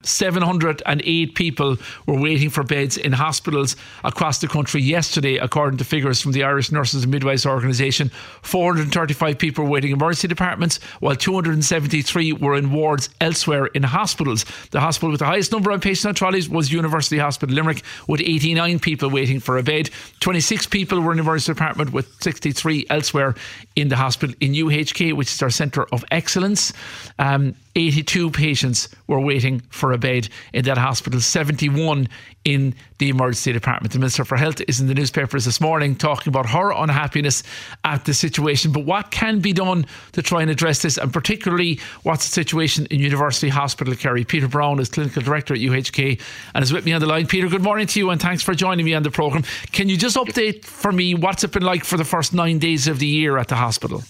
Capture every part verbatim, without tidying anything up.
seven hundred eight people were waiting for beds in hospitals across the country yesterday, according to figures from the Irish Nurses and Midwives Organisation. four hundred thirty-five people were waiting in emergency departments, while two hundred seventy-three were in wards elsewhere in hospitals. The hospital with the highest number of patients on trolleys was University Hospital Limerick, with eighty-nine people waiting for a bed. twenty-six people were in the emergency department, with sixty-three elsewhere in the hospital. In U H K, which is our centre of excellence, um, eighty-two patients were waiting for a bed in that hospital, seventy-one in the emergency department. The Minister for Health is in the newspapers this morning talking about her unhappiness at the situation. But what can be done to try and address this, and particularly what's the situation in University Hospital Kerry? Peter Brown is Clinical Director at U H K and is with me on the line. Peter, good morning to you and thanks for joining me on the programme. Can you just update for me what's it been like for the first nine days of the year at the hospital?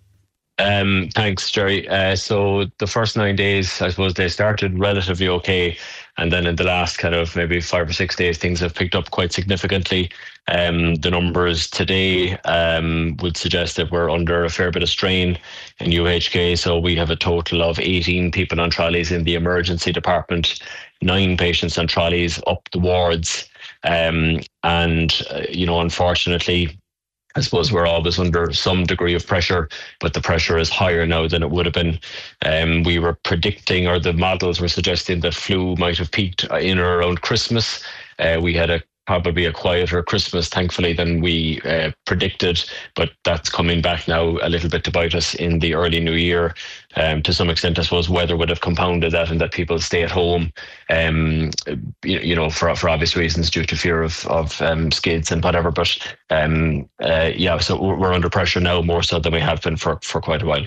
Um, thanks, Jerry. Uh, so the first nine days, I suppose they started relatively okay. And then in the last kind of maybe five or six days, things have picked up quite significantly. Um, the numbers today um, would suggest that we're under a fair bit of strain in U H K. So we have a total of eighteen people on trolleys in the emergency department, nine patients on trolleys up the wards. Um, and, uh, you know, unfortunately, I suppose we're always under some degree of pressure, but the pressure is higher now than it would have been. Um, we were predicting, or the models were suggesting, that flu might have peaked in or around Christmas. Uh, we had a probably a quieter Christmas, thankfully, than we uh, predicted, but that's coming back now a little bit to bite us in the early new year. Um, to some extent, I suppose weather would have compounded that, and that people stay at home, um, you, you know, for for obvious reasons, due to fear of of um, skids and whatever. But um, uh, yeah, so we're under pressure now more so than we have been for, for quite a while.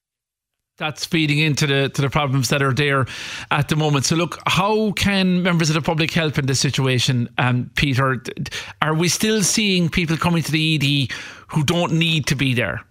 That's feeding into the to the problems that are there at the moment. So look, how can members of the public help in this situation, um, Peter? Are we still seeing people coming to the E D who don't need to be there?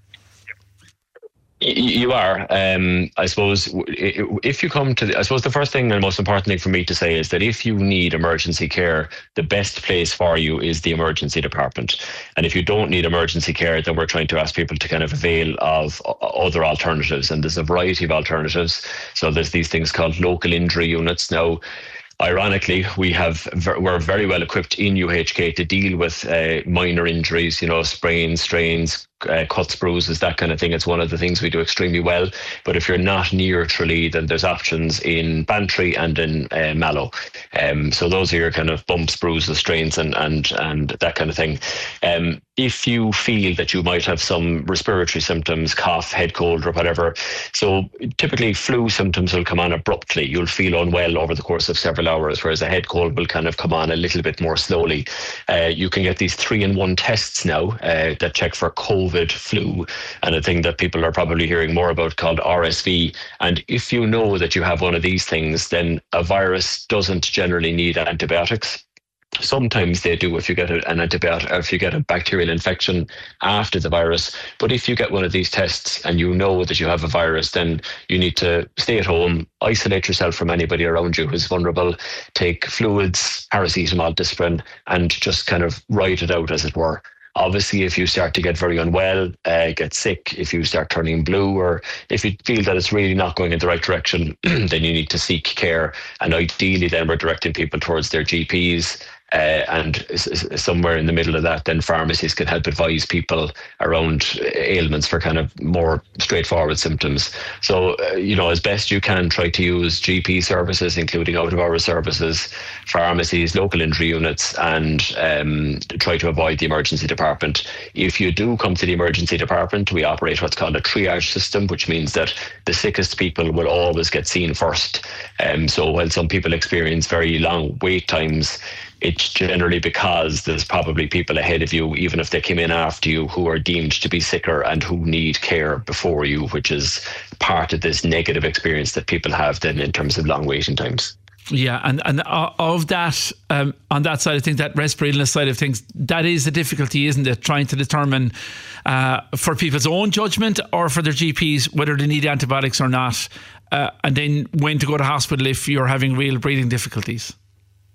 You are. Um, I suppose if you come to the, I suppose the first thing and most important thing for me to say is that if you need emergency care, the best place for you is the emergency department. And if you don't need emergency care, then we're trying to ask people to kind of avail of other alternatives. And there's a variety of alternatives. So there's these things called local injury units. Now, ironically, we have we're very well equipped in U H K to deal with uh, minor injuries, you know, sprains, strains, uh, cuts, bruises, that kind of thing. It's one of the things we do extremely well. But if you're not near Tralee, then there's options in Bantry and in uh, Mallow. Um, so those are your kind of bumps, bruises, strains, and and and that kind of thing. Um, if you feel that you might have some respiratory symptoms, cough, head cold, or whatever, so typically flu symptoms will come on abruptly. You'll feel unwell over the course of several hours, whereas a head cold will kind of come on a little bit more slowly. Uh, you can get these three-in-one tests now uh, that check for COVID, flu, and a thing that people are probably hearing more about called R S V. And if you know that you have one of these things, then a virus doesn't generally need antibiotics. Sometimes they do if you get an antibiotic, or if you get a bacterial infection after the virus. But if you get one of these tests and you know that you have a virus, then you need to stay at home, isolate yourself from anybody around you who's vulnerable, take fluids, paracetamol, Disprin, and just kind of ride it out, as it were. Obviously, if you start to get very unwell, uh, get sick, if you start turning blue, or if you feel that it's really not going in the right direction, then you need to seek care. And ideally, then we're directing people towards their G Ps. Uh, and s- somewhere in the middle of that, then pharmacies can help advise people around ailments for kind of more straightforward symptoms. So, uh, you know, as best you can, try to use G P services, including out-of-hours services, pharmacies, local injury units, and um, try to avoid the emergency department. If you do come to the emergency department, we operate what's called a triage system, which means that the sickest people will always get seen first. Um, so while some people experience very long wait times, it's generally because there's probably people ahead of you, even if they came in after you, who are deemed to be sicker and who need care before you, which is part of this negative experience that people have then in terms of long waiting times. Yeah, and, and of that, um, on that side of things, that respiratory illness side of things, that is the difficulty, isn't it? Trying to determine uh, for people's own judgment or for their G Ps whether they need antibiotics or not, uh, and then when to go to hospital if you're having real breathing difficulties.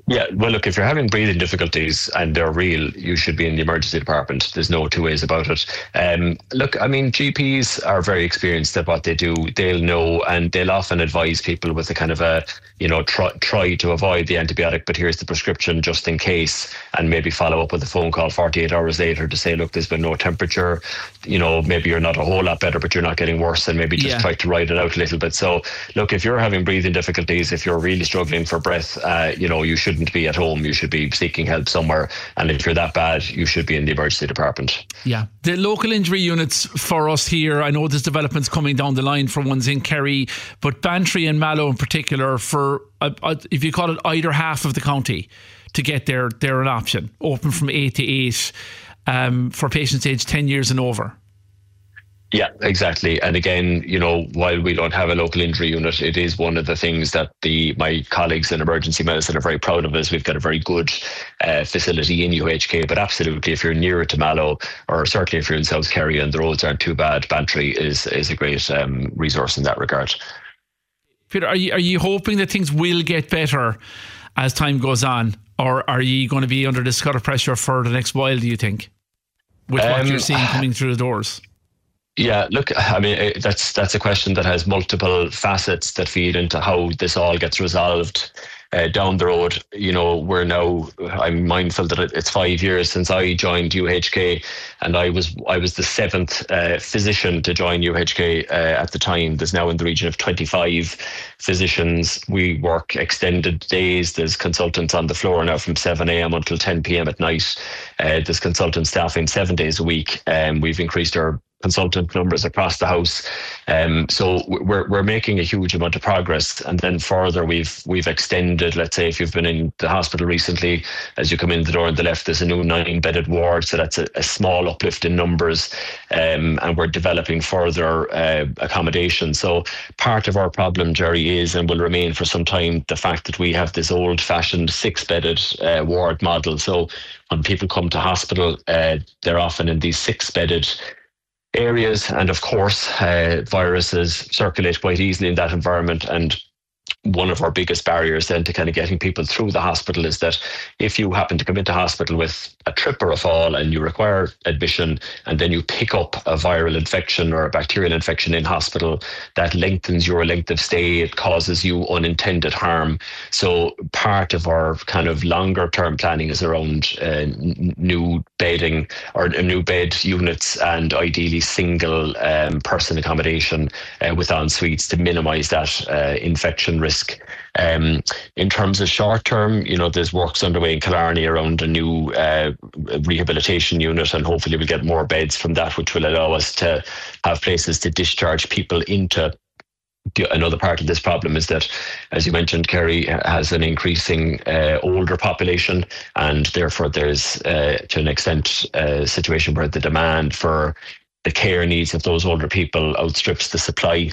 Yeah, well, look, if you're having breathing difficulties and they're real, you should be in the emergency department. There's no two ways about it. Um, look, I mean, G Ps are very experienced at what they do. They'll know, and they'll often advise people with a kind of a, you know, try, try to avoid the antibiotic, but here's the prescription just in case, and maybe follow up with a phone call forty-eight hours later to say, look, there's been no temperature. You know, maybe you're not a whole lot better, but you're not getting worse, and maybe just yeah. try to ride it out a little bit. So, look, if you're having breathing difficulties, if you're really struggling for breath, uh, you know, you should shouldn't be at home. You should be seeking help somewhere. And if you're that bad, you should be in the emergency department. Yeah. The local injury units for us here, I know there's developments coming down the line for ones in Kerry, but Bantry and Mallow in particular, for uh, uh, if you call it either half of the county, to get there, they're an option. Open from eight to eight um, for patients aged ten years and over. Yeah, exactly. And again, you know, while we don't have a local injury unit, it is one of the things that the my colleagues in emergency medicine are very proud of. Is we've got a very good uh, facility in U H K. But absolutely, if you're nearer to Mallow, or certainly if you're in South Kerry and the roads aren't too bad, Bantry is is a great um, resource in that regard. Peter, are you are you hoping that things will get better as time goes on, or are you going to be under this kind of pressure for the next while, do you think, with um, what you're seeing coming through the doors? Yeah, look, I mean, that's that's a question that has multiple facets that feed into how this all gets resolved uh, down the road. You know, we're now, I'm mindful that it's five years since I joined U H K, and I was I was the seventh uh, physician to join U H K uh, at the time. There's now in the region of twenty-five physicians. We work extended days. There's consultants on the floor now from seven a.m. until ten p.m. at night. Uh, there's consultant staffing seven days a week, and um, we've increased our consultant numbers across the house. Um, so we're we're making a huge amount of progress. And then further, we've we've extended, let's say if you've been in the hospital recently, as you come in the door on the left, there's a new nine bedded ward. So that's a, a small uplift in numbers. Um, and we're developing further uh, accommodation. So part of our problem, Jerry, is and will remain for some time the fact that we have this old fashioned six bedded uh, ward model. So when people come to hospital, uh, they're often in these six bedded areas, and of course uh, viruses circulate quite easily in that environment. And one of our biggest barriers then to kind of getting people through the hospital is that if you happen to come into hospital with a trip or a fall and you require admission, and then you pick up a viral infection or a bacterial infection in hospital, that lengthens your length of stay. It causes you unintended harm. So part of our kind of longer term planning is around uh, n- new bedding or new bed units, and ideally single um, person accommodation uh, with en suites to minimize that uh, infection risk. Um, in terms of short term, you know, there's works underway in Killarney around a new uh, rehabilitation unit, and hopefully we'll get more beds from that, which will allow us to have places to discharge people into. Another part of this problem is that, as you mentioned, Kerry has an increasing uh, older population, and therefore there's, uh, to an extent, a situation where the demand for the care needs of those older people outstrips the supply.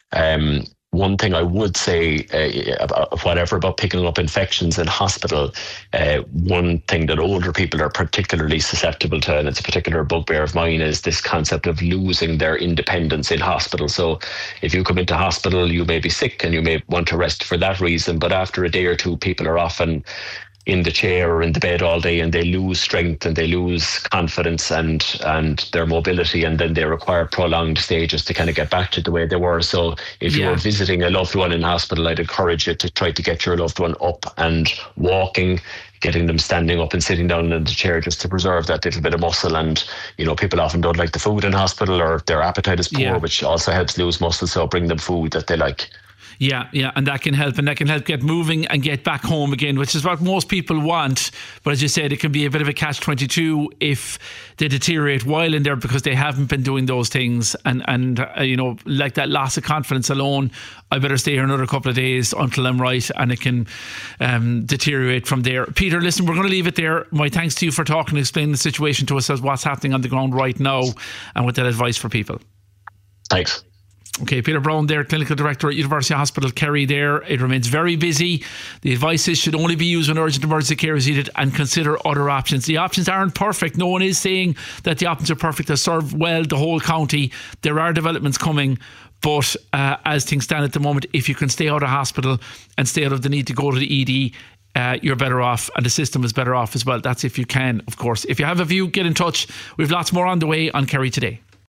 Um, One thing I would say, uh, about whatever about picking up infections in hospital, uh, one thing that older people are particularly susceptible to, and it's a particular bugbear of mine, is this concept of losing their independence in hospital. So if you come into hospital, you may be sick and you may want to rest for that reason, but after a day or two, people are often in the chair or in the bed all day, and they lose strength and they lose confidence and and their mobility, and then they require prolonged stages to kind of get back to the way they were. So if yeah. you're visiting a loved one in hospital, I'd encourage you to try to get your loved one up and walking, getting them standing up and sitting down in the chair, just to preserve that little bit of muscle. And, you know, people often don't like the food in hospital, or their appetite is poor, yeah. which also helps lose muscle. So bring them food that they like. Yeah, yeah, and that can help, and that can help get moving and get back home again, which is what most people want. But as you said, it can be a bit of a catch twenty-two if they deteriorate while in there, because they haven't been doing those things. And, and uh, you know, like that loss of confidence alone, I better stay here another couple of days until I'm right, and it can um, deteriorate from there. Peter, listen, we're going to leave it there. My thanks to you for talking and explaining the situation to us as what's happening on the ground right now, and with that advice for people. Thanks. Okay, Peter Brown there, Clinical Director at University Hospital Kerry there. It remains very busy. The advice is should only be used when urgent emergency care is needed, and consider other options. The options aren't perfect. No one is saying that the options are perfect to serve well the whole county. There are developments coming, but uh, as things stand at the moment, if you can stay out of hospital and stay out of the need to go to the E D, uh, you're better off, and the system is better off as well. That's if you can, of course. If you have a view, get in touch. We've lots more on the way on Kerry Today.